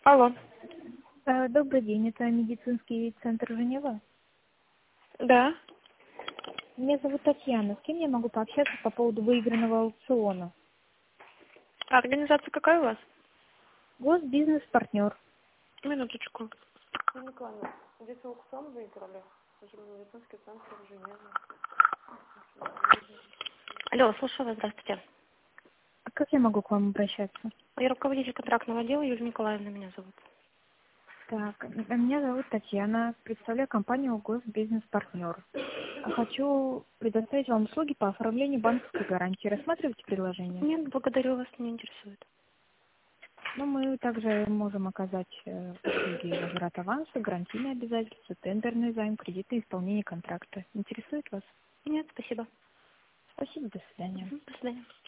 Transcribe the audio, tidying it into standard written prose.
Алло. Добрый день, это медицинский центр Женева. Да. Меня зовут Татьяна. С кем я могу пообщаться по поводу выигранного аукциона? А организация какая у вас? Госбизнес-партнер. Минуточку. Николаевна, здесь аукцион выиграли. Это же медицинский центр в Женеве. Алло, слушаю вас, здравствуйте. А как я могу к вам обращаться? Я руководитель контрактного отдела, Юлия Николаевна меня зовут. Так, меня зовут Татьяна. Представляю компанию Госбизнес-партнер. Хочу предоставить вам услуги по оформлению банковской гарантии. Рассматриваете предложение? Нет, благодарю вас, не интересует. Но мы также можем оказать услуги возврат аванса, гарантийные обязательства, тендерный займ, кредитное исполнение контракта. Интересует вас? Нет, спасибо. Спасибо, до свидания. До свидания.